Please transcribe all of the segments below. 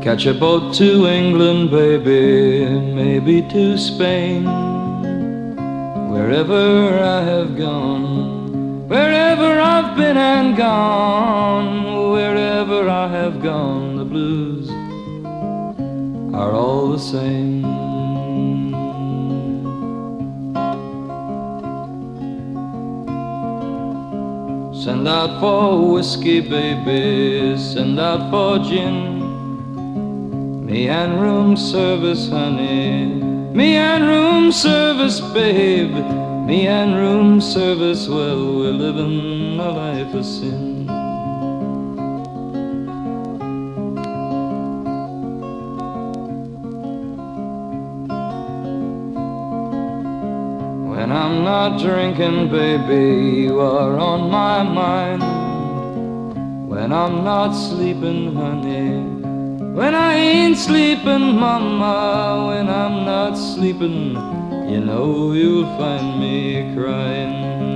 Catch a boat to England, baby, maybe to Spain. Wherever I have gone, wherever I've been and gone, wherever I have gone, the blues are all the same. Send out for whiskey, baby, send out for gin. Me and room service, honey, me and room service, babe. Me and room service, well, we're living a life of sin. When I'm not drinking, baby, you are on my mind. When I'm not sleeping, honey, when I ain't sleeping, mama, when I'm not sleeping, you know you'll find me crying.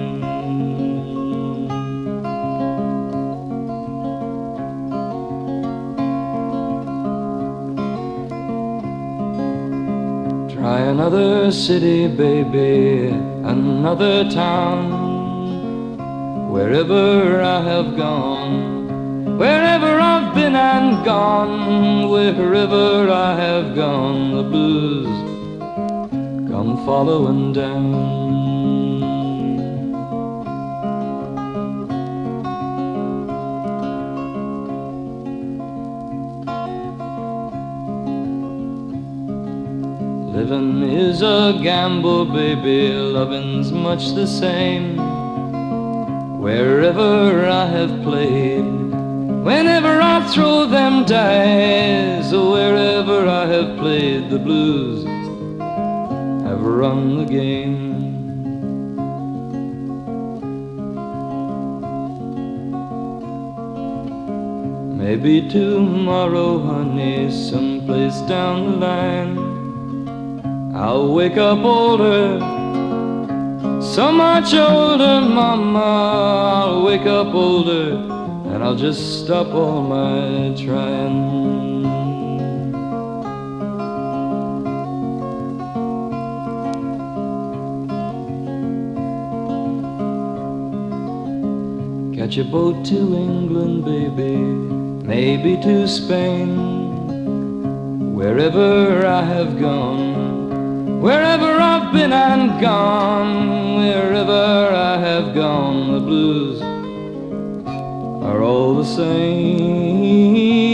Try another city, baby, another town. Wherever I have gone, wherever I've been and gone, wherever I have gone, the blues come following down. Living is a gamble, baby, loving's much the same. Wherever I have played, whenever I throw them dice, wherever I have played, the blues have run the game. Maybe tomorrow, honey, someplace down the line, I'll wake up older, so much older, mama. I'll wake up older, and I'll just stop all my trying. Catch a boat to England, baby, maybe to Spain. Wherever I have gone, wherever I've been and gone, wherever I have gone, the blues are all the same.